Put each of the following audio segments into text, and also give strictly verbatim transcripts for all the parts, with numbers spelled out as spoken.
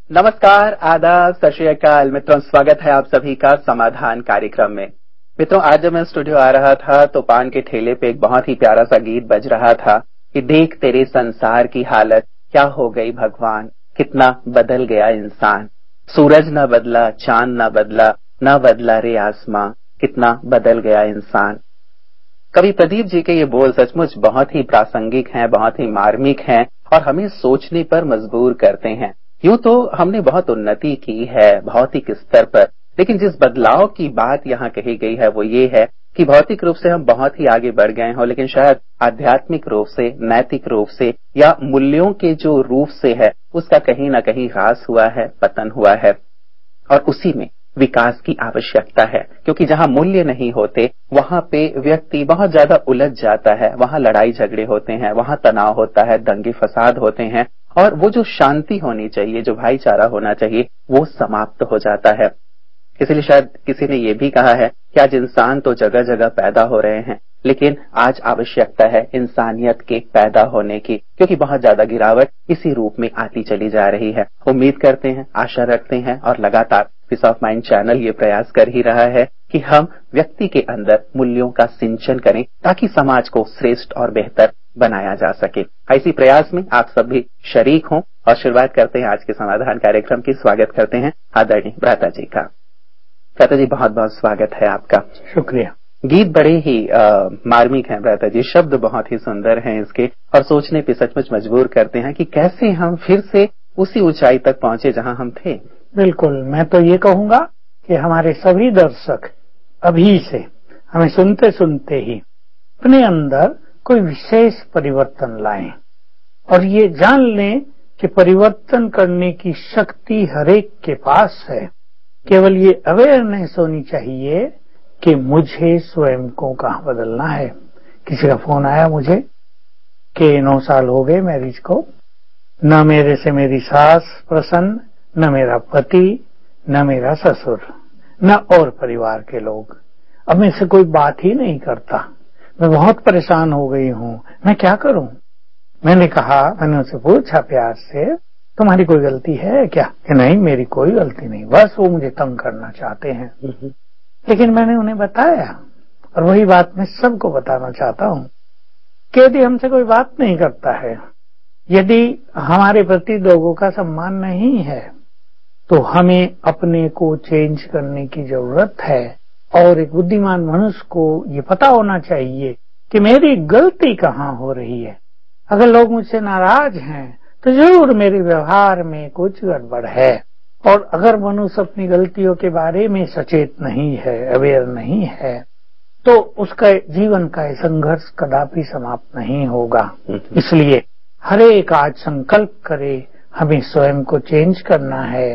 नमस्कार, आदाब, सत श्री अकाल मित्रों, स्वागत है आप सभी का समाधान कार्यक्रम में। मित्रों, आज जब मैं स्टूडियो आ रहा था तो पान के ठेले पे एक बहुत ही प्यारा सा गीत बज रहा था कि देख तेरे संसार की हालत क्या हो गई भगवान, कितना बदल गया इंसान। सूरज न बदला, चांद न बदला, न बदला रे आसमां, कितना बदल गया इंसान। कवि प्रदीप जी के ये बोल सचमुच बहुत ही प्रासंगिक हैं, बहुत ही मार्मिक हैं और हमें सोचने पर मजबूर करते हैं। यूं तो हमने बहुत उन्नति की है भौतिक स्तर पर, लेकिन जिस बदलाव की बात यहाँ कही गई है वो ये है कि भौतिक रूप से हम बहुत ही आगे बढ़ गए हों, लेकिन शायद आध्यात्मिक रूप से, नैतिक रूप से या मूल्यों के जो रूप से है उसका कहीं ना कहीं ह्रास हुआ है, पतन हुआ है। और उसी में विकास की आवश्यकता है, क्योंकि जहां मूल्य नहीं होते वहां पे व्यक्ति बहुत ज्यादा उलझ जाता है, वहां लड़ाई झगड़े होते हैं, वहां तनाव होता है, दंगे फसाद होते हैं और वो जो शांति होनी चाहिए, जो भाईचारा होना चाहिए, वो समाप्त हो जाता है। इसलिए शायद किसी ने ये भी कहा है कि आज इंसान तो जगह जगह पैदा हो रहे हैं, लेकिन आज आवश्यकता है इंसानियत के पैदा होने की, क्योंकि बहुत ज्यादा गिरावट इसी रूप में आती चली जा रही है। उम्मीद करते हैं, आशा रखते हैं और लगातार पीस ऑफ माइंड चैनल ये प्रयास कर ही रहा है कि हम व्यक्ति के अंदर मूल्यों का सिंचन करें ताकि समाज को श्रेष्ठ और बेहतर बनाया जा सके। इसी प्रयास में आप सब भी शरीक हों और शुरुआत करते हैं आज के समाधान कार्यक्रम की। स्वागत करते हैं आदरणीय भ्राता जी का। भ्राता जी, बहुत बहुत स्वागत है आपका। शुक्रिया। गीत बड़े ही आ, मार्मिक हैं भ्राता जी, शब्द बहुत ही सुंदर हैं इसके और सोचने पे सचमुच मजबूर करते हैं कि कैसे हम फिर से उसी ऊंचाई तक पहुंचे जहां हम थे। बिल्कुल, मैं तो ये कहूंगा कि हमारे सभी दर्शक अभी से हमें सुनते सुनते ही अपने अंदर कोई विशेष परिवर्तन लाएं और ये जान लें कि परिवर्तन करने की शक्ति हरेक के पास है। केवल ये अवेयरनेस होनी चाहिए कि मुझे स्वयं को कहाँ बदलना है। किसी का फोन आया मुझे कि नौ साल हो गए मैरिज को, न मेरे से मेरी सास प्रसन्न, न मेरा पति, न मेरा ससुर, न और परिवार के लोग। अब मेरे से कोई बात ही नहीं करता, मैं बहुत परेशान हो गई हूँ, मैं क्या करूं। मैंने कहा, मैंने उनसे पूछा प्यार से, तुम्हारी कोई गलती है क्या? कि नहीं, मेरी कोई गलती नहीं, बस वो मुझे तंग करना चाहते हैं। लेकिन मैंने उन्हें बताया और वही बात मैं सबको बताना चाहता हूँ कि यदि हमसे कोई बात नहीं करता है, यदि हमारे प्रति लोगों का सम्मान नहीं है, तो हमें अपने को चेंज करने की जरूरत है। और एक बुद्धिमान मनुष्य को ये पता होना चाहिए कि मेरी गलती कहाँ हो रही है। अगर लोग मुझसे नाराज हैं तो जरूर मेरे व्यवहार में कुछ गड़बड़ है। और अगर मनुष्य अपनी गलतियों के बारे में सचेत नहीं है, अवेयर नहीं है, तो उसका जीवन का संघर्ष कदापि समाप्त नहीं होगा। इसलिए हर एक आज संकल्प करे, हमें स्वयं को चेंज करना है,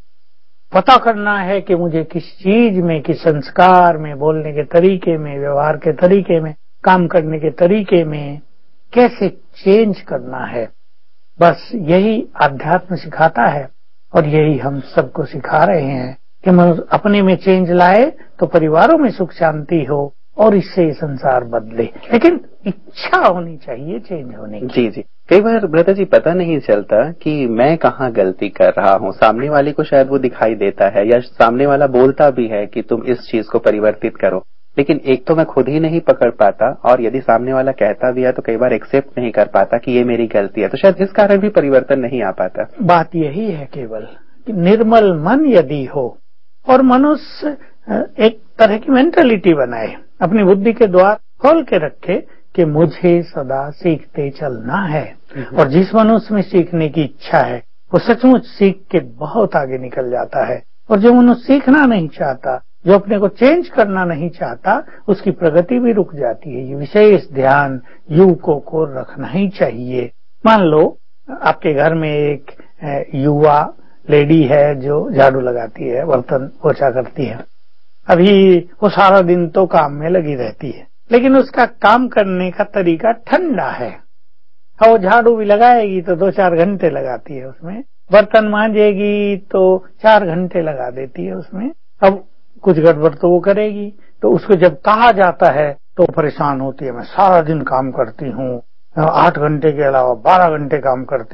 पता करना है कि मुझे किस चीज में, किस संस्कार में, बोलने के तरीके में, व्यवहार के तरीके में, काम करने के तरीके में कैसे चेंज करना है। बस यही अध्यात्म सिखाता है और यही हम सबको सिखा रहे हैं कि मनुष्य अपने में चेंज लाए तो परिवारों में सुख शांति हो और इससे संसार बदले। लेकिन इच्छा होनी चाहिए चेंज होने की। जी जी, कई बार भ्राता जी पता नहीं चलता कि मैं कहाँ गलती कर रहा हूँ। सामने वाले को शायद वो दिखाई देता है या सामने वाला बोलता भी है कि तुम इस चीज को परिवर्तित करो, लेकिन एक तो मैं खुद ही नहीं पकड़ पाता और यदि सामने वाला कहता भी है तो कई बार एक्सेप्ट नहीं कर पाता कि ये मेरी गलती है, तो शायद इस कारण भी परिवर्तन नहीं आ पाता। बात यही है केवल कि निर्मल मन यदि हो और मनुष्य एक तरह की मेंटालिटी बनाए, अपनी बुद्धि के द्वार खोल के रखे कि मुझे सदा सीखते चलना है। और जिस मनुष्य में सीखने की इच्छा है वो सचमुच सीख के बहुत आगे निकल जाता है। और जो मनुष्य सीखना नहीं चाहता, जो अपने को चेंज करना नहीं चाहता, उसकी प्रगति भी रुक जाती है। ये विशेष ध्यान युवकों को रखना ही चाहिए। मान लो आपके घर में एक युवा लेडी है जो झाड़ू लगाती है, बर्तन पोछा करती है। अभी वो सारा दिन तो काम में लगी रहती है, लेकिन उसका काम करने का तरीका ठंडा है। हाँ, वो झाड़ू भी लगाएगी तो दो चार घंटे लगाती है उसमें, बर्तन मांजेगी तो चार घंटे लगा देती है उसमें। अब कुछ गड़बड़ तो वो करेगी, तो उसको जब कहा जाता है तो परेशान होती है, मैं सारा दिन काम करती हूँ, आठ घंटे के अलावा बारह घंटे काम करती हूँ,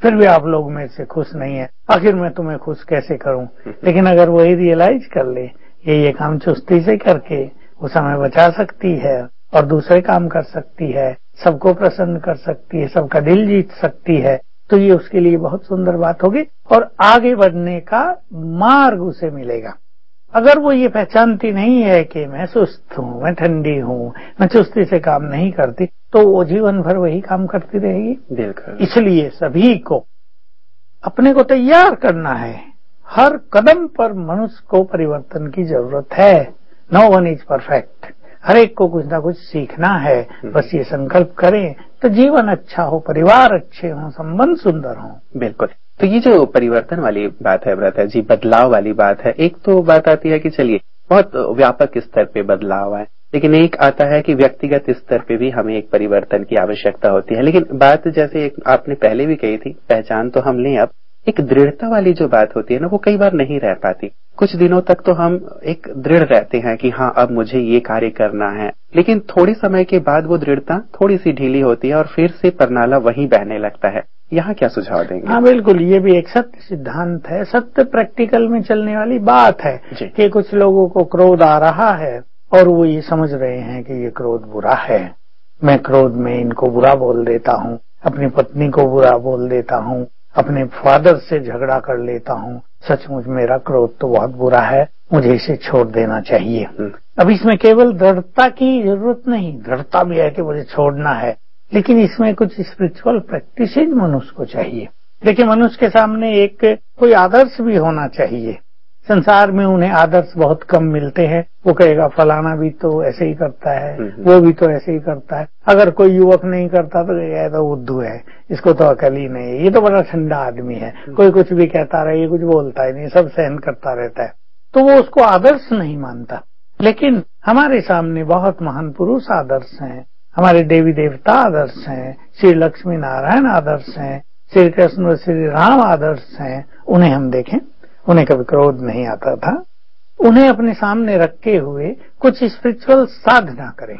फिर भी आप लोग मेरे से खुश नहीं है, आखिर मैं तुम्हें खुश कैसे करूं। लेकिन अगर वही रियलाइज कर ले ये ये काम चुस्ती से करके वो समय बचा सकती है और दूसरे काम कर सकती है, सबको प्रसन्न कर सकती है, सबका दिल जीत सकती है, तो ये उसके लिए बहुत सुंदर बात होगी और आगे बढ़ने का मार्ग उसे मिलेगा। अगर वो ये पहचानती नहीं है कि मैं सुस्त हूं, मैं ठंडी हूं, मैं चुस्ती से काम नहीं करती, तो वो जीवन भर वही काम करती रहेगी। बिल्कुल। इसलिए सभी को अपने को तैयार करना है। हर कदम पर मनुष्य को परिवर्तन की जरूरत है। No one is perfect. हर एक को कुछ ना कुछ सीखना है। बस ये संकल्प करें तो जीवन अच्छा हो, परिवार अच्छे हों, संबंध सुंदर हों। बिल्कुल। तो ये जो परिवर्तन वाली बात है ब्रता जी, बदलाव वाली बात है, एक तो बात आती है कि चलिए बहुत व्यापक स्तर पे बदलाव आए, लेकिन एक आता है कि व्यक्तिगत स्तर पे भी हमें एक परिवर्तन की आवश्यकता होती है। लेकिन बात जैसे एक आपने पहले भी कही थी, पहचान तो हम लें, अब एक दृढ़ता वाली जो बात होती है ना, वो कई बार नहीं रह पाती। कुछ दिनों तक तो हम एक दृढ़ रहते हैं कि हाँ अब मुझे ये कार्य करना है, लेकिन थोड़ी समय के बाद वो दृढ़ता थोड़ी सी ढीली होती है और फिर से परनाला वहीं बहने लगता है। यहाँ क्या सुझाव देंगे? हाँ बिल्कुल, ये भी एक सत्य सिद्धांत है, सत्य प्रैक्टिकल में चलने वाली बात है कि कुछ लोगों को क्रोध आ रहा है और वो ये समझ रहे हैं कि ये क्रोध बुरा है, मैं क्रोध में इनको बुरा बोल देता हूँ, अपनी पत्नी को बुरा बोल देता हूँ, अपने फादर से झगड़ा कर लेता हूँ, सचमुच मेरा क्रोध तो बहुत बुरा है, मुझे इसे छोड़ देना चाहिए। अब इसमें केवल दृढ़ता की जरूरत नहीं, दृढ़ता भी है कि मुझे छोड़ना है, लेकिन इसमें कुछ स्पिरिचुअल प्रैक्टिसेज मनुष्य को चाहिए। देखिए, मनुष्य के सामने एक कोई आदर्श भी होना चाहिए। संसार में उन्हें आदर्श बहुत कम मिलते हैं। वो कहेगा फलाना भी तो ऐसे ही करता है, वो भी तो ऐसे ही करता है। अगर कोई युवक नहीं करता तो कहेगा तो बुद्धू है, इसको तो अकल ही नहीं है, ये तो बड़ा ठंडा आदमी है, कोई कुछ भी कहता रहे, ये कुछ बोलता ही नहीं, सब सहन करता रहता है, तो वो उसको आदर्श नहीं मानता। लेकिन हमारे सामने बहुत महान पुरुष आदर्श हैं, हमारे देवी देवता आदर्श हैं, श्री लक्ष्मी नारायण आदर्श हैं, श्री कृष्ण श्री राम आदर्श हैं। उन्हें हम देखें, उन्हें कभी क्रोध नहीं आता था। उन्हें अपने सामने रखे हुए कुछ स्पिरिचुअल साधना करें।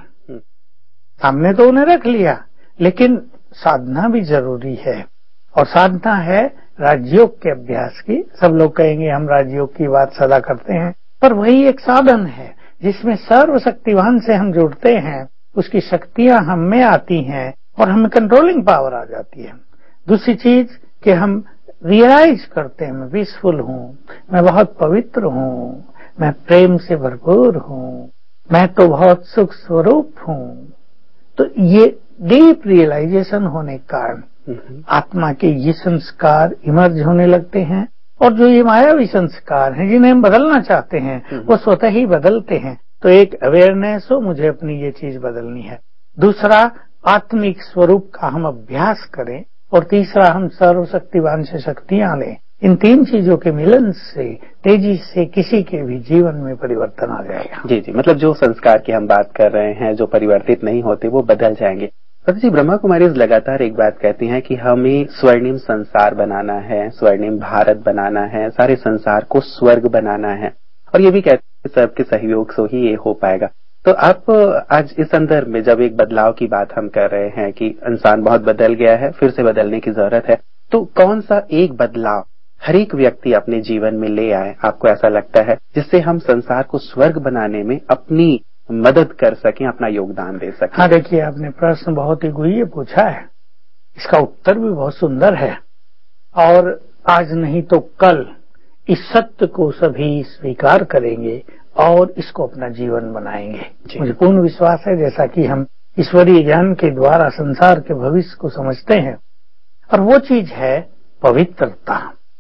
सामने तो उन्हें रख लिया, लेकिन साधना भी जरूरी है, और साधना है राजयोग के अभ्यास की। सब लोग कहेंगे हम राजयोग की बात सदा करते हैं, पर वही एक साधन है जिसमें सर्वशक्तिवान से हम जुड़ते हैं, उसकी शक्तियां हम में आती हैं और हमें कंट्रोलिंग पावर आ जाती है। दूसरी चीज कि हम रियलाइज करते हैं मैं पीसफुल हूँ, मैं बहुत पवित्र हूँ, मैं प्रेम से भरपूर हूँ, मैं तो बहुत सुख स्वरूप हूँ। तो ये डीप रियलाइजेशन होने के कारण आत्मा के ये संस्कार इमर्ज होने लगते हैं, और जो ये मायावी संस्कार हैं जिन्हें हम बदलना चाहते हैं वो स्वतः ही बदलते हैं। तो एक अवेयरनेस हो, मुझे अपनी ये चीज बदलनी है। दूसरा, आत्मिक स्वरूप का हम अभ्यास करें, और तीसरा, हम सर्वशक्तिवान से शक्तियां लें। इन तीन चीजों के मिलन से तेजी से किसी के भी जीवन में परिवर्तन आ जाएगा। जी जी, मतलब जो संस्कार की हम बात कर रहे हैं, जो परिवर्तित नहीं होते, वो बदल जाएंगे। ब्रता जी, ब्रह्मा कुमारी लगातार एक बात कहती हैं कि हमें स्वर्णिम संसार बनाना है, स्वर्णिम भारत बनाना है, सारे संसार को स्वर्ग बनाना है, और ये भी कहते हैं सबके सहयोग से ही ये हो पाएगा। तो आप आज इस संदर्भ में जब एक बदलाव की बात हम कर रहे हैं कि इंसान बहुत बदल गया है, फिर से बदलने की जरूरत है, तो कौन सा एक बदलाव हर एक व्यक्ति अपने जीवन में ले आए, आपको ऐसा लगता है, जिससे हम संसार को स्वर्ग बनाने में अपनी मदद कर सकें, अपना योगदान दे सकें? हाँ, देखिए, आपने प्रश्न बहुत ही गुह्य पूछा है, इसका उत्तर भी बहुत सुंदर है, और आज नहीं तो कल इस सत्य को सभी स्वीकार करेंगे और इसको अपना जीवन बनाएंगे। मुझे पूर्ण विश्वास है, जैसा कि हम ईश्वरीय ज्ञान के द्वारा संसार के भविष्य को समझते हैं, और वो चीज है पवित्रता।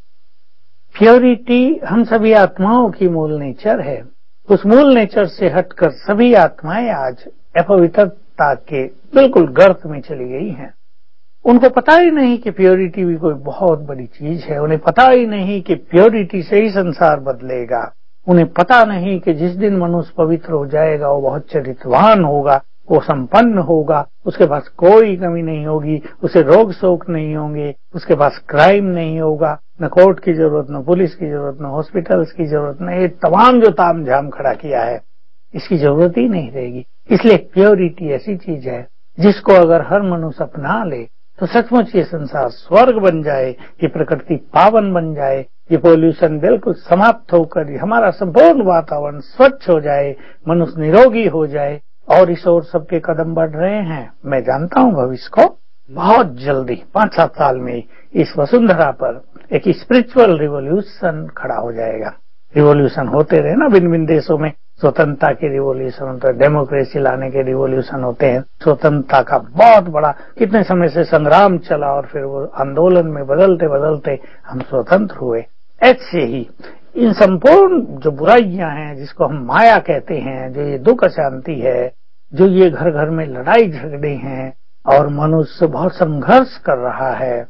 प्योरिटी हम सभी आत्माओं की मूल नेचर है। उस मूल नेचर से हटकर सभी आत्माएं आज अपवित्रता के बिल्कुल गर्त में चली गई हैं। उनको पता ही नहीं कि प्योरिटी भी कोई बहुत बड़ी चीज है, उन्हें पता ही नहीं कि प्योरिटी से ही संसार बदलेगा, उन्हें पता नहीं कि जिस दिन मनुष्य पवित्र हो जाएगा वो बहुत चरित्रवान होगा, वो संपन्न होगा, उसके पास कोई कमी नहीं होगी, उसे रोग शोक नहीं होंगे, उसके पास क्राइम नहीं होगा, न कोर्ट की जरूरत, न पुलिस की जरूरत, न हॉस्पिटल्स की जरूरत, न ये तमाम जो ताम झाम खड़ा किया है इसकी जरूरत ही नहीं रहेगी। इसलिए प्योरिटी ऐसी चीज है जिसको अगर हर मनुष्य अपना ले तो सचमुच ये संसार स्वर्ग बन जाए, ये प्रकृति पावन बन जाए, ये पोल्यूशन बिल्कुल समाप्त होकर हमारा संपूर्ण वातावरण स्वच्छ हो जाए, मनुष्य निरोगी हो जाए, और इस ओर सबके कदम बढ़ रहे हैं। मैं जानता हूं भविष्य को बहुत जल्दी पांच सात साल में इस वसुंधरा पर एक स्पिरिचुअल रिवॉल्यूशन खड़ा हो जाएगा। रिवॉल्यूशन होते रहे ना, भिन्न भिन्न देशों में स्वतंत्रता के रिवॉल्यूशन होते हैं, डेमोक्रेसी लाने के रिवॉल्यूशन होते हैं। स्वतंत्रता का बहुत बड़ा कितने समय से संग्राम चला और फिर वो आंदोलन में बदलते बदलते हम स्वतंत्र हुए। ऐसे ही इन संपूर्ण जो बुराइयां हैं, जिसको हम माया कहते हैं, जो ये दुख अशांति है, जो ये घर घर में लड़ाई झगड़े हैं और मनुष्य बहुत संघर्ष कर रहा है,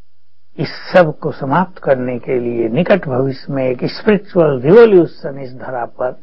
इस सब को समाप्त करने के लिए निकट भविष्य में एक स्पिरिचुअल रिवॉल्यूशन इस धरा पर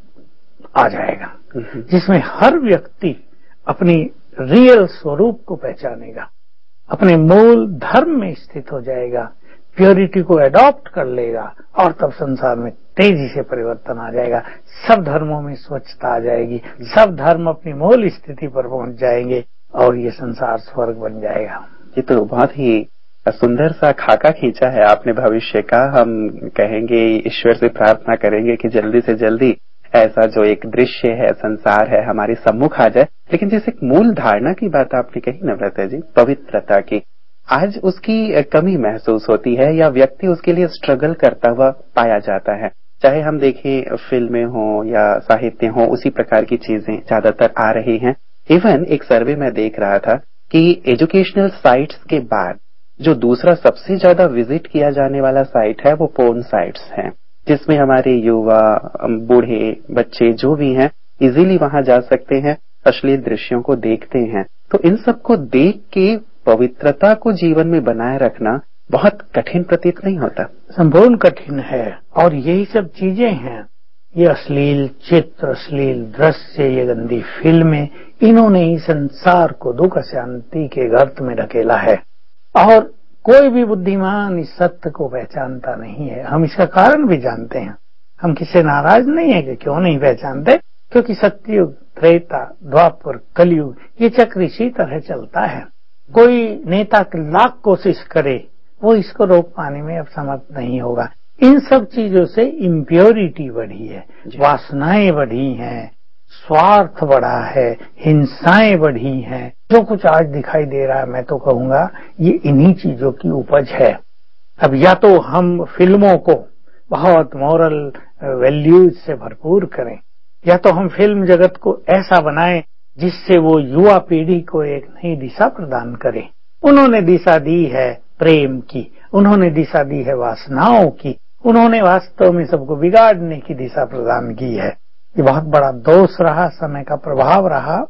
आ जाएगा, जिसमें हर व्यक्ति अपनी रियल स्वरूप को पहचानेगा, अपने मूल धर्म में स्थित हो जाएगा, प्योरिटी को एडॉप्ट कर लेगा, और तब संसार में तेजी से परिवर्तन आ जाएगा। सब धर्मों में स्वच्छता आ जाएगी, सब धर्म अपनी मूल स्थिति पर पहुंच जाएंगे और ये संसार स्वर्ग बन जाएगा। ये तो बहुत ही सुंदर सा खाका खींचा है आपने भविष्य का। हम कहेंगे, ईश्वर से प्रार्थना करेंगे कि जल्दी से जल्दी ऐसा जो एक दृश्य है, संसार है, हमारे सम्मुख आ जाए। लेकिन जैसे एक मूल धारणा की बात आपने कही नम्रता जी, पवित्रता की, आज उसकी कमी महसूस होती है या व्यक्ति उसके लिए स्ट्रगल करता हुआ पाया जाता है। चाहे हम देखें फिल्में हो या साहित्य हो, उसी प्रकार की चीजें ज्यादातर आ रही हैं। इवन एक सर्वे में देख रहा था कि एजुकेशनल साइट्स के बाद जो दूसरा सबसे ज्यादा विजिट किया जाने वाला साइट है वो पोर्न साइट्स हैं, जिसमें हमारे युवा, बूढ़े, बच्चे जो भी हैं इजीली वहां जा सकते हैं, अश्लील दृश्यों को देखते हैं। तो इन सब को देख के पवित्रता को जीवन में बनाए रखना बहुत कठिन प्रतीत नहीं होता? संपूर्ण कठिन है, और यही सब चीजें हैं, ये अश्लील चित्र, अश्लील दृश्य, ये गंदी फिल्में, इन्होंने ही संसार को दुख शांति के गर्त में ढकेला है। और कोई भी बुद्धिमान इस सत्य को पहचानता नहीं है। हम इसका कारण भी जानते हैं, हम किससे नाराज नहीं है कि क्यों नहीं पहचानते, क्योंकि सत्ययुग, त्रेता, द्वापर, कलयुग, ये चक्र इसी तरह चलता है। कोई नेता लाख कोशिश करे, वो इसको रोक पाने में अब समर्थ नहीं होगा। इन सब चीजों से इम्प्योरिटी बढ़ी है, वासनाएं बढ़ी हैं, स्वार्थ बढ़ा है, हिंसाएं बढ़ी हैं। जो कुछ आज दिखाई दे रहा है, मैं तो कहूंगा ये इन्हीं चीजों की उपज है। अब या तो हम फिल्मों को बहुत मॉरल वैल्यूज से भरपूर करें, या तो हम फिल्म जगत को ऐसा बनाएं जिससे वो युवा पीढ़ी को एक नई दिशा प्रदान करे। उन्होंने दिशा दी है प्रेम की, उन्होंने दिशा दी है वासनाओं की, उन्होंने वास्तव में सबको बिगाड़ने की दिशा प्रदान की है। ये बहुत बड़ा दोष रहा, समय का प्रभाव रहा।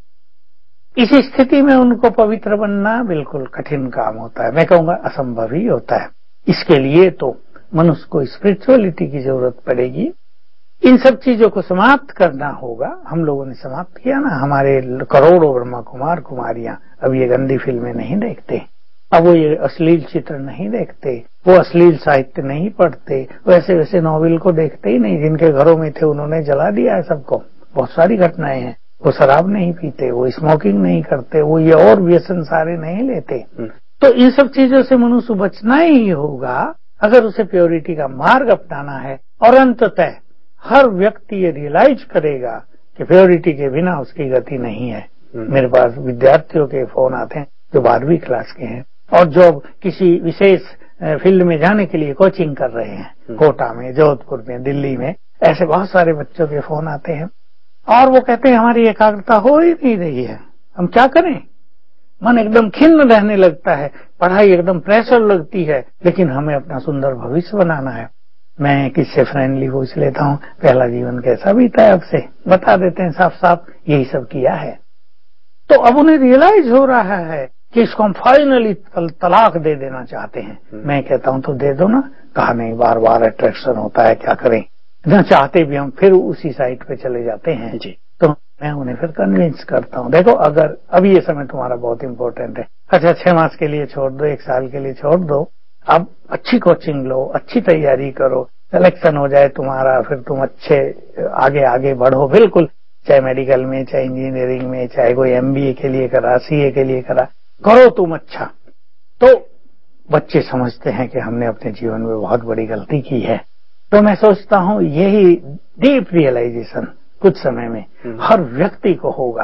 इस स्थिति में उनको पवित्र बनना बिल्कुल कठिन काम होता है, मैं कहूंगा असंभव ही होता है। इसके लिए तो मनुष्य को स्पिरिचुअलिटी की जरूरत पड़ेगी। इन सब चीजों को समाप्त करना होगा। हम लोगों ने समाप्त किया ना, हमारे करोड़ों ब्रह्मा कुमार कुमारियां अब ये गंदी फिल्में नहीं देखते, अब वो ये अश्लील चित्र नहीं देखते, वो अश्लील साहित्य नहीं पढ़ते, वैसे वैसे नॉवेल को देखते ही नहीं। जिनके घरों में थे उन्होंने जला दिया है सबको। बहुत सारी घटनाएं हैं। वो शराब नहीं पीते, वो स्मोकिंग नहीं करते, वो ये और व्यसन सारे नहीं लेते। तो इन सब चीजों से मनुष्य बचना ही होगा अगर उसे प्योरिटी का मार्ग अपनाना है। और अंततः हर व्यक्ति ये रियलाइज करेगा कि प्योरिटी के बिना उसकी गति नहीं है। मेरे पास विद्यार्थियों के फोन आते हैं जो बारहवीं क्लास के हैं और जो किसी विशेष फील्ड में जाने के लिए कोचिंग कर रहे हैं, कोटा में, जोधपुर में, दिल्ली में, ऐसे बहुत सारे बच्चों के फोन आते हैं और वो कहते हैं हमारी एकाग्रता हो ही नहीं रही है, हम क्या करें। मन एकदम खिन्न रहने लगता है, पढ़ाई एकदम प्रेशर लगती है, लेकिन हमें अपना सुंदर भविष्य बनाना है। मैं किससे फ्रेंडली पूछ लेता हूँ, पहला जीवन कैसा बीता है, आपसे बता देते हैं साफ साफ, यही सब किया है। तो अब उन्हें रियलाइज हो रहा है कि इसको हम फाइनली तलाक दे देना चाहते हैं। मैं कहता हूं तो दे दो ना, कहा नहीं, बार बार अट्रैक्शन होता है, क्या करें। न चाहते भी हम फिर उसी साइट पे चले जाते हैं जी। तो मैं उन्हें फिर कन्विंस करता हूं, देखो अगर अब ये समय तुम्हारा बहुत इंपॉर्टेंट है, अच्छा छह मास के लिए छोड़ दो, एक साल के लिए छोड़ दो, अब अच्छी कोचिंग लो, अच्छी तैयारी करो, सिलेक्शन हो जाए तुम्हारा, फिर तुम अच्छे आगे आगे बढ़ो, बिल्कुल, चाहे मेडिकल में, चाहे इंजीनियरिंग में, चाहे कोई एमबीए के लिए करा, सीए के लिए करा, करो तुम अच्छा, तो बच्चे समझते हैं कि हमने अपने जीवन में बहुत बड़ी गलती की है। तो मैं सोचता हूँ यही डीप रियलाइजेशन कुछ समय में हर व्यक्ति को होगा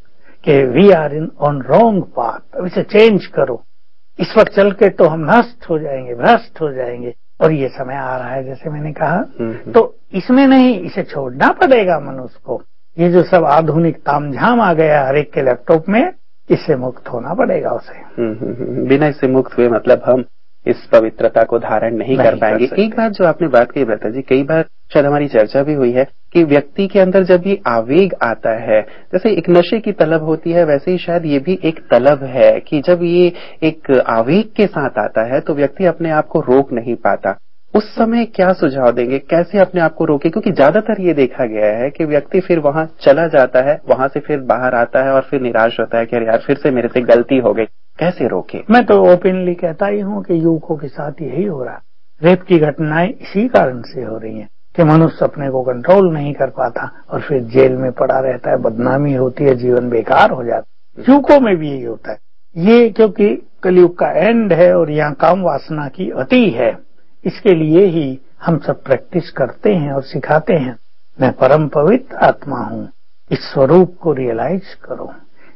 कि we are in on wrong path, अब इसे चेंज करो। इस वक्त चल के तो हम नष्ट हो जाएंगे, भ्रष्ट हो जाएंगे, और ये समय आ रहा है जैसे मैंने कहा। तो इसमें नहीं, इसे छोड़ना पड़ेगा मनुष्य को। ये जो सब आधुनिक तामझाम आ गया हर एक के लैपटॉप में, इससे मुक्त होना पड़ेगा उसे। बिना इससे मुक्त हुए मतलब हम इस पवित्रता को धारण नहीं, नहीं कर पाएंगे। कर एक बात जो आपने बात कही भ्राता जी, कई बार शायद हमारी चर्चा भी हुई है कि व्यक्ति के अंदर जब ये आवेग आता है, जैसे एक नशे की तलब होती है, वैसे ही शायद ये भी एक तलब है कि जब ये एक आवेग के साथ आता है तो व्यक्ति अपने आप को रोक नहीं पाता। उस समय क्या सुझाव देंगे, कैसे अपने आप को रोके? क्योंकि ज्यादातर ये देखा गया है कि व्यक्ति फिर वहां चला जाता है, वहां से फिर बाहर आता है और फिर निराश होता है कि यार फिर से मेरे से गलती हो गई, कैसे रोके? मैं तो ओपनली कहता ही हूं कि युवकों के साथ यही हो रहा है। रेप की घटनाएं इसी कारण से हो रही हैं कि मनुष्य अपने को कंट्रोल नहीं कर पाता और फिर जेल में पड़ा रहता है, बदनामी होती है, जीवन बेकार हो जाता है। युवकों में भी यही होता है। ये क्योंकि कलयुग का एंड है और यहाँ काम वासना की अति है, इसके लिए ही हम सब प्रैक्टिस करते हैं और सिखाते हैं। मैं परम पवित्र आत्मा हूँ, इस स्वरूप को रियलाइज करो,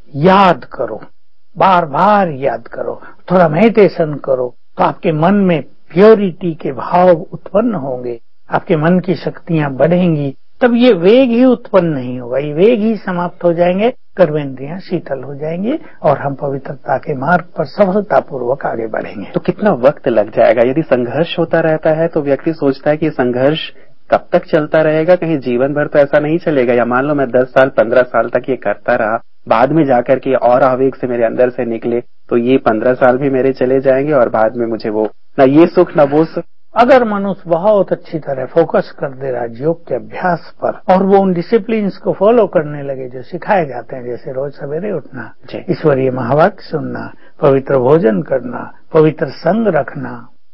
याद करो, बार बार याद करो, थोड़ा मेडिटेशन करो, तो आपके मन में प्योरिटी के भाव उत्पन्न होंगे, आपके मन की शक्तियां बढ़ेंगी। तब ये वेग ही उत्पन्न नहीं होगा, ये वेग ही समाप्त हो जाएंगे, कर्मेंद्रियां शीतल हो जाएंगी और हम पवित्रता के मार्ग पर सफलतापूर्वक आगे बढ़ेंगे। तो कितना वक्त लग जाएगा? यदि संघर्ष होता रहता है तो व्यक्ति सोचता है कि संघर्ष कब तक चलता रहेगा, कहीं जीवन भर तो ऐसा नहीं चलेगा। या मान लो मैं दस साल पंद्रह साल तक ये करता रहा, बाद में जाकर के और आवेग से मेरे अंदर से निकले, तो ये पंद्रह साल भी मेरे चले जाएंगे और बाद में मुझे वो ना ये सुख ना वो सुख। अगर मनुष्य बहुत अच्छी तरह फोकस कर दे रहा योग के अभ्यास पर और वो उन डिसिप्लिन्स को फॉलो करने लगे जो सिखाए जाते हैं, जैसे रोज सवेरे उठना, ईश्वरीय महावाक्य सुनना, पवित्र भोजन करना, पवित्र संग रखना,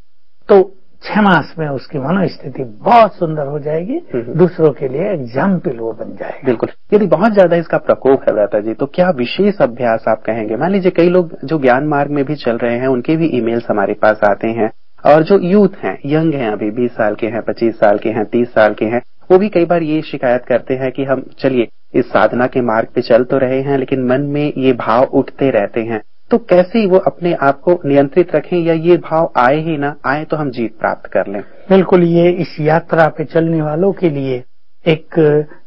तो छह मास में उसकी मनोस्थिति बहुत सुंदर हो जाएगी, दूसरों के लिए एग्जाम्पल वो बन जाएगा। बिल्कुल। यदि बहुत ज्यादा इसका प्रकोप है भ्राता जी, तो क्या विशेष अभ्यास आप कहेंगे? मान लीजिए कई लोग जो ज्ञान मार्ग में भी चल रहे हैं, उनके भी ईमेल्स हमारे पास आते हैं, और जो यूथ हैं, यंग हैं, अभी बीस साल के हैं, पच्चीस साल के हैं, तीस साल के हैं, वो भी कई बार ये शिकायत करते हैं कि हम चलिए इस साधना के मार्ग पे चल तो रहे हैं, लेकिन मन में ये भाव उठते रहते हैं। तो कैसे वो अपने आप को नियंत्रित रखें, या ये भाव आए ही ना आए तो हम जीत प्राप्त कर लें? बिल्कुल, ये इस यात्रा पे चलने वालों के लिए एक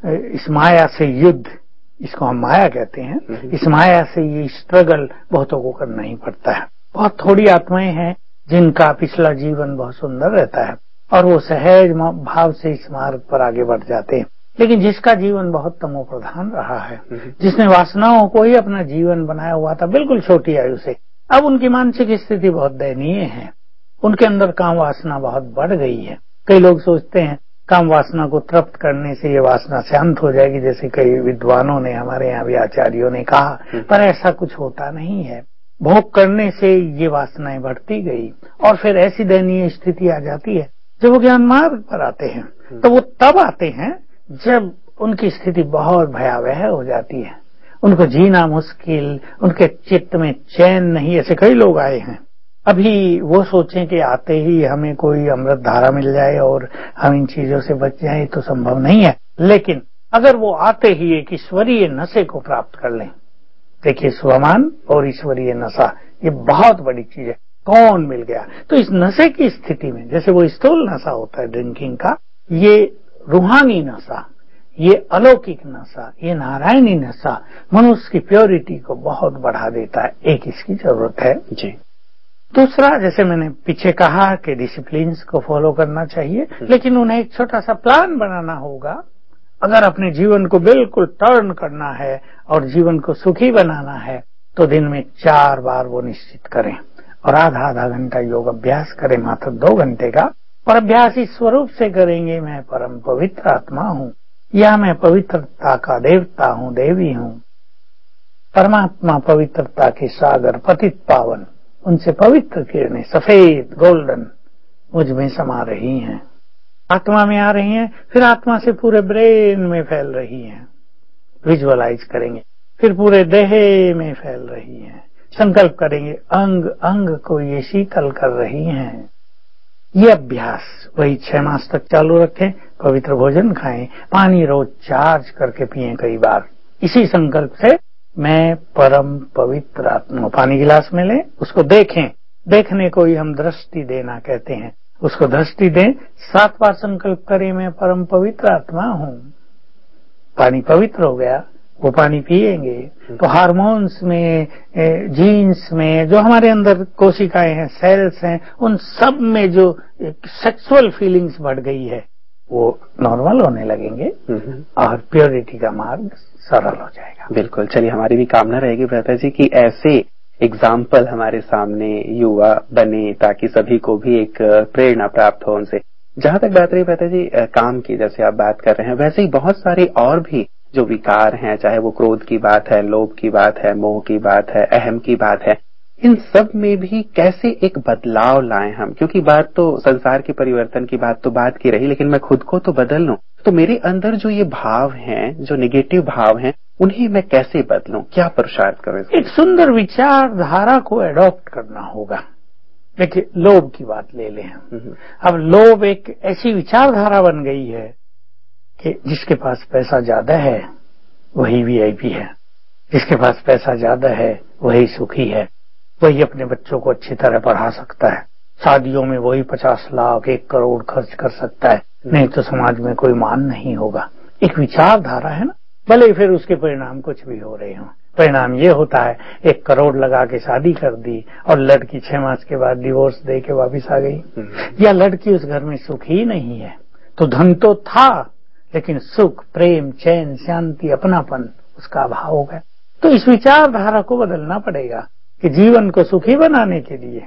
इस माया से युद्ध, इसको हम माया कहते हैं, इस माया से ये स्ट्रगल बहुतों को करना ही पड़ता है। बहुत थोड़ी आत्माएं हैं जिनका पिछला जीवन बहुत सुंदर रहता है और वो सहज भाव से इस मार्ग पर आगे बढ़ जाते हैं। लेकिन जिसका जीवन बहुत तमो प्रधान रहा है, जिसने वासनाओं को ही अपना जीवन बनाया हुआ था बिल्कुल छोटी आयु से, अब उनकी मानसिक स्थिति बहुत दयनीय है। उनके अंदर काम वासना बहुत बढ़ गई है। कई लोग सोचते हैं काम वासना को तृप्त करने से ये वासना शांत हो जाएगी, जैसे कई विद्वानों ने, हमारे यहाँ भी आचार्यों ने कहा, पर ऐसा कुछ होता नहीं है। भोग करने से ये वासनाएं बढ़ती गई और फिर ऐसी दयनीय स्थिति आ जाती है जब वो ज्ञान मार्ग पर आते हैं। तो वो तब आते हैं जब उनकी स्थिति बहुत भयावह हो जाती है, उनको जीना मुश्किल, उनके चित्त में चैन नहीं। ऐसे कई लोग आए हैं। अभी वो सोचें कि आते ही हमें कोई अमृत धारा मिल जाए और हम इन चीजों से बच जाए, तो संभव नहीं है। लेकिन अगर वो आते ही एक ईश्वरीय नशे को प्राप्त कर लें, देखिए स्वमान और ईश्वरीय नशा ये बहुत बड़ी चीज है। कौन मिल गया? तो इस नशे की स्थिति में, जैसे वो स्थूल नशा होता है ड्रिंकिंग का, ये रूहानी नशा, ये अलौकिक नशा, ये नारायणी नशा मनुष्य की प्योरिटी को बहुत बढ़ा देता है। एक इसकी जरूरत है जी। दूसरा, जैसे मैंने पीछे कहा कि डिसिप्लिन्स को फॉलो करना चाहिए, लेकिन उन्हें एक छोटा सा प्लान बनाना होगा। अगर अपने जीवन को बिल्कुल टर्न करना है और जीवन को सुखी बनाना है, तो दिन में चार बार वो निश्चित करें और आधा आधा घंटा योग अभ्यास करें, मात्र दो घंटे का। और अभ्यास इस स्वरूप से करेंगे, मैं परम पवित्र आत्मा हूँ, या मैं पवित्रता का देवता हूँ, देवी हूँ। परमात्मा पवित्रता के सागर, पतित पावन, उनसे पवित्र किरणें सफेद गोल्डन मुझ में समा रही हैं, आत्मा में आ रही हैं, फिर आत्मा से पूरे ब्रेन में फैल रही हैं, विजुअलाइज करेंगे, फिर पूरे देह में फैल रही हैं, संकल्प करेंगे अंग अंग को ये शीतल कर रही हैं। ये अभ्यास वही छह मास तक चालू रखें, पवित्र भोजन खाएं, पानी रोज चार्ज करके पिएं कई बार। इसी संकल्प से मैं परम पवित्र आत्मा, पानी गिलास में लें, उसको देखें, देखने को ही हम दृष्टि देना कहते हैं, उसको दृष्टि दें, सात बार संकल्प करें मैं परम पवित्र आत्मा हूं। पानी पवित्र हो गया, वो पानी पिएंगे तो हार्मोन्स में, जीन्स में, जो हमारे अंदर कोशिकाएं हैं, सेल्स हैं, उन सब में जो सेक्सुअल फीलिंग्स बढ़ गई है वो नॉर्मल होने लगेंगे और प्योरिटी का मार्ग सरल हो जाएगा। बिल्कुल। चलिए, हमारी भी कामना रहेगी भ्राता जी कि ऐसे एग्जाम्पल हमारे सामने युवा बने ताकि सभी को भी एक प्रेरणा प्राप्त हो उनसे। जहां तक बात रही भ्राता जी काम की, जैसे आप बात कर रहे हैं, वैसे ही बहुत सारे और भी जो विकार हैं, चाहे वो क्रोध की बात है, लोभ की बात है, मोह की बात है, अहम की बात है, इन सब में भी कैसे एक बदलाव लाएं हम? क्योंकि बात तो संसार के परिवर्तन की बात तो बात की रही, लेकिन मैं खुद को तो बदल लूं, तो मेरे अंदर जो ये भाव हैं, जो नेगेटिव भाव हैं, उन्हें मैं कैसे बदलूं? क्या पुरुषार्थ करूं? एक सुंदर विचारधारा को एडॉप्ट करना होगा। देखिए, लोभ की बात ले लें हम। अब लोभ एक ऐसी विचारधारा बन गई है कि जिसके पास पैसा ज्यादा है वही वीआईपी है, जिसके पास पैसा ज्यादा है वही सुखी है, वही अपने बच्चों को अच्छी तरह पढ़ा सकता है, शादियों में वही पचास लाख एक करोड़ खर्च कर सकता है, नहीं तो समाज में कोई मान नहीं होगा। एक विचारधारा है ना, भले ही फिर उसके परिणाम कुछ भी हो रहे हों। परिणाम ये होता है एक करोड़ लगा के शादी कर दी और लड़की छह मास के बाद डिवोर्स दे के वापिस आ गई, या लड़की उस घर में सुखी नहीं है। तो धन तो था लेकिन सुख, प्रेम, चैन, शांति, अपनापन उसका अभाव हो गया। तो इस विचारधारा को बदलना पड़ेगा कि जीवन को सुखी बनाने के लिए,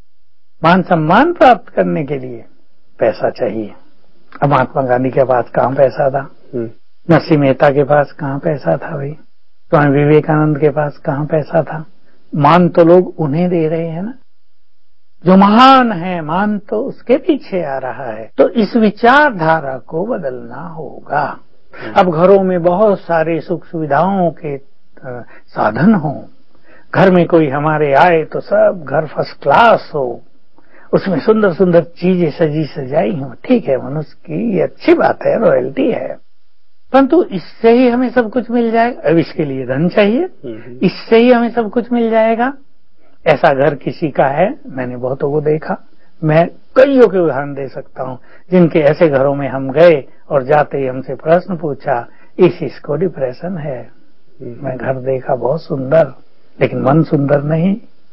मान सम्मान प्राप्त करने के लिए पैसा चाहिए। अब महात्मा गांधी के पास कहाँ पैसा था, नरसिंह मेहता के पास कहाँ पैसा था भाई, स्वामी विवेकानंद के पास कहाँ पैसा था? मान तो लोग उन्हें दे रहे हैं ना, जो महान है मान तो उसके पीछे आ रहा है। तो इस विचारधारा को बदलना होगा। अब घरों में बहुत सारे सुख सुविधाओं के साधन हो, घर में कोई हमारे आए तो सब घर फर्स्ट क्लास हो, उसमें सुंदर सुंदर चीजें सजी सजाई हो, ठीक है, मनुष्य की ये अच्छी बात है, रॉयल्टी है, परंतु इससे ही हमें सब कुछ मिल जाएगा? अब इसके लिए धन चाहिए, इससे ही हमें सब कुछ मिल जाएगा? ऐसा घर किसी का है? मैंने बहुतों को देखा, मैं कईयों के उदाहरण दे सकता हूं जिनके ऐसे घरों में हम गए और जाते ही हमसे प्रश्न पूछा, इस इसको डिप्रेशन है। मैं घर देखा बहुत सुंदर, लेकिन मन सुंदर नहीं,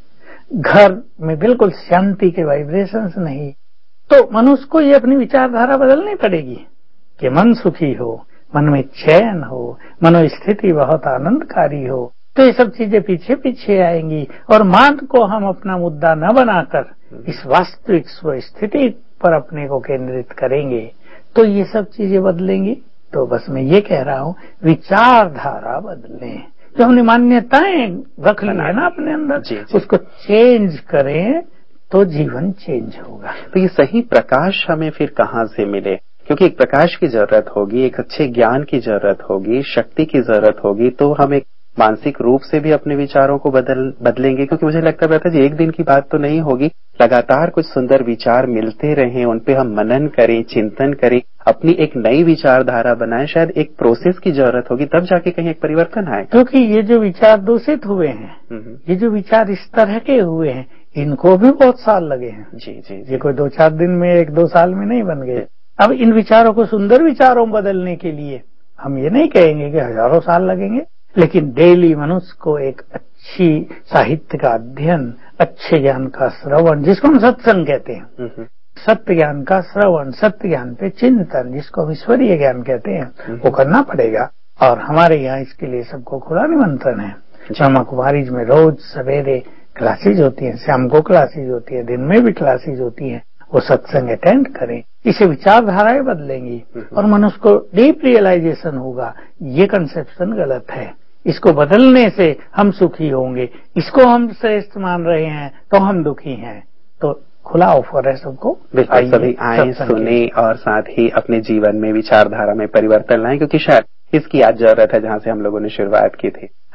घर में बिल्कुल शांति के वाइब्रेशंस नहीं। तो मनुष्य को ये अपनी विचारधारा बदलनी पड़ेगी कि मन सुखी हो, मन में चैन हो, मनोस्थिति बहुत आनंदकारी हो। तो ये सब चीजें पीछे पीछे आएंगी और मान को हम अपना मुद्दा न बनाकर इस वास्तविक स्थिति पर अपने को केंद्रित करेंगे तो ये सब चीजें बदलेंगी। तो बस मैं ये कह रहा हूं, विचारधारा बदलें, जो हमने मान्यताएं रख ली है ना अपने अंदर, जी, जी। उसको चेंज करें तो जीवन चेंज होगा। तो ये सही प्रकाश हमें फिर कहाँ से मिले? क्योंकि एक प्रकाश की जरूरत होगी, एक अच्छे ज्ञान की जरूरत होगी, शक्ति की जरूरत होगी, तो हम एक मानसिक रूप से भी अपने विचारों को बदल बदलेंगे। क्योंकि मुझे लगता है जी एक दिन की बात तो नहीं होगी, लगातार कुछ सुंदर विचार मिलते रहें, उन पे हम मनन करें, चिंतन करें, अपनी एक नई विचारधारा बनाएं। शायद एक प्रोसेस की जरूरत होगी, तब जाके कहीं एक परिवर्तन आएगा। क्योंकि ये जो विचार दूषित हुए हैं, ये जो विचार इस तरह के हुए हैं, इनको भी बहुत साल लगे हैं। जी जी, जी। ये कोई दो चार दिन में, एक दो साल में नहीं बन गए। अब इन विचारों को सुंदर विचारों में बदलने के लिए हम ये नहीं कहेंगे कि हजारों साल लगेंगे, लेकिन डेली मनुष्य को एक अच्छी साहित्य का अध्ययन, अच्छे ज्ञान का श्रवण, जिसको हम सत्संग कहते हैं, सत्य ज्ञान का श्रवण, सत्य ज्ञान पे चिंतन, जिसको हम ईश्वरीय ज्ञान कहते हैं, वो करना पड़ेगा। और हमारे यहाँ इसके लिए सबको खुला निमंत्रण है। ब्रह्मा कुमारीज में रोज सवेरे क्लासेज होती हैं, शाम को क्लासेज होती है, दिन में भी क्लासेज होती हैं, वो सत्संग अटेंड करें। इसे विचारधाराएं बदलेंगी और मनुष्य को डीप रियलाइजेशन होगा ये कंसेप्शन गलत है, इसको बदलने से हम सुखी होंगे, इसको हम श्रेष्ठ मान रहे हैं तो हम दुखी हैं। तो खुला ऑफर है सबको, बिल्कुल सभी आए, सुने और साथ ही अपने जीवन में विचारधारा में परिवर्तन लाएं, क्योंकि शायद इसकी आज जरूरत है जहां से हम लोगों ने शुरुआत की थी।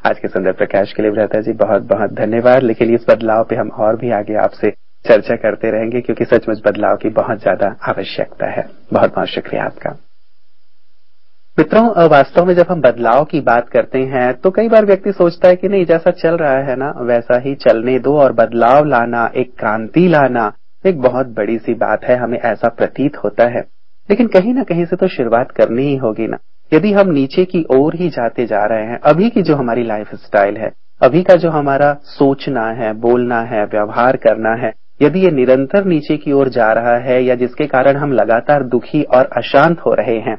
आज के सुंदर प्रकाश के लिए भ्राता जी बहुत बहुत धन्यवाद। लेकिन इस बदलाव पे हम और भी आगे आपसे चर्चा करते रहेंगे, क्योंकि सचमुच बदलाव की बहुत ज्यादा आवश्यकता है। बहुत बहुत शुक्रिया आपका। मित्रों, वास्तव में जब हम बदलाव की बात करते हैं तो कई बार व्यक्ति सोचता है कि नहीं, जैसा चल रहा है ना वैसा ही चलने दो, और बदलाव लाना, एक क्रांति लाना एक बहुत बड़ी सी बात है, हमें ऐसा प्रतीत होता है। लेकिन कहीं ना कहीं से तो शुरुआत करनी ही होगी ना। यदि हम नीचे की ओर ही जाते जा रहे हैं, अभी की जो हमारी लाइफ स्टाइल है, अभी का जो हमारा सोचना है, बोलना है, व्यवहार करना है, यदि ये निरंतर नीचे की ओर जा रहा है या जिसके कारण हम लगातार दुखी और अशांत हो रहे हैं,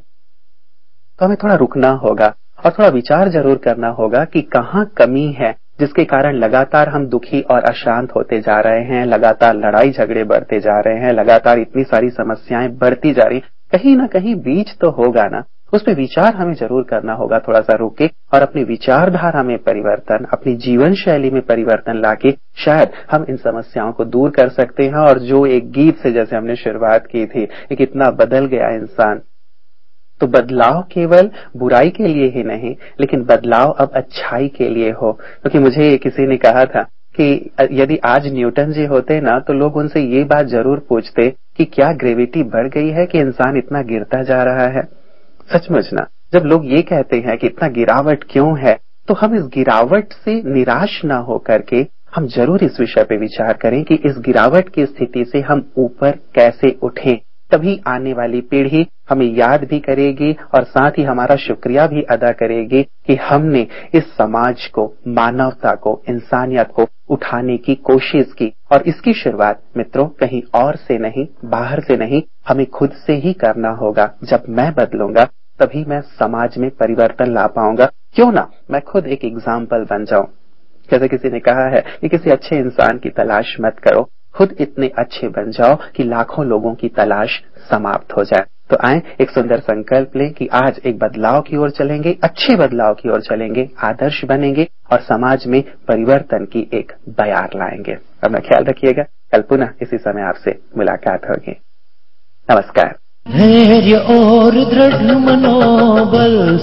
तो हमें थोड़ा रुकना होगा और थोड़ा विचार जरूर करना होगा कि कहाँ कमी है जिसके कारण लगातार हम दुखी और अशांत होते जा रहे हैं, लगातार लड़ाई झगड़े बढ़ते जा रहे हैं, लगातार इतनी सारी समस्याएं बढ़ती जा रही। कहीं ना कहीं बीज तो होगा ना, उस पर विचार हमें जरूर करना होगा, थोड़ा सा रुके और अपनी विचारधारा में परिवर्तन, अपनी जीवन शैली में परिवर्तन लाके शायद हम इन समस्याओं को दूर कर सकते हैं। और जो एक गीत से जैसे हमने शुरुआत की थी कि कितना बदल गया इंसान, तो बदलाव केवल बुराई के लिए ही नहीं, लेकिन बदलाव अब अच्छाई के लिए हो। क्योंकि तो मुझे किसी ने कहा था कि यदि आज न्यूटन जी होते ना तो लोग उनसे ये बात जरूर पूछते कि क्या ग्रेविटी बढ़ गई है कि इंसान इतना गिरता जा रहा है। सचमुच ना, जब लोग ये कहते हैं कि इतना गिरावट क्यों है, तो हम इस गिरावट से निराश ना होकर के हम जरूर इस विषय पे विचार करें कि इस गिरावट की स्थिति से हम ऊपर कैसे उठें। तभी आने वाली पीढ़ी हमें याद भी करेगी और साथ ही हमारा शुक्रिया भी अदा करेगी कि हमने इस समाज को, मानवता को, इंसानियत को उठाने की कोशिश की। और इसकी शुरुआत मित्रों कहीं और से नहीं, बाहर से नहीं, हमें खुद से ही करना होगा। जब मैं बदलूंगा तभी मैं समाज में परिवर्तन ला पाऊंगा। क्यों ना मैं खुद एक एग्जाम्पल बन जाऊं। जैसे किसी ने कहा है कि किसी अच्छे इंसान की तलाश मत करो, खुद इतने अच्छे बन जाओ कि लाखों लोगों की तलाश समाप्त हो जाए। तो आए एक सुंदर संकल्प लें कि आज एक बदलाव की ओर चलेंगे, अच्छे बदलाव की ओर चलेंगे, आदर्श बनेंगे और समाज में परिवर्तन की एक बयार लाएंगे। अपना ख्याल रखिएगा। कल पुनः इसी समय आपसे मुलाकात होगी। नमस्कार। धैर्य और दृढ़ मनोबल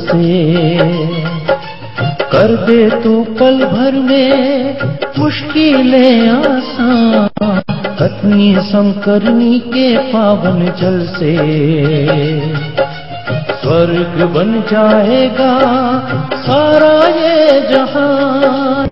से कर दे तू पल भर में मुश्किलें आसान, कतनी संकरनी के पावन जल से स्वर्ग बन जाएगा सारा ये जहां।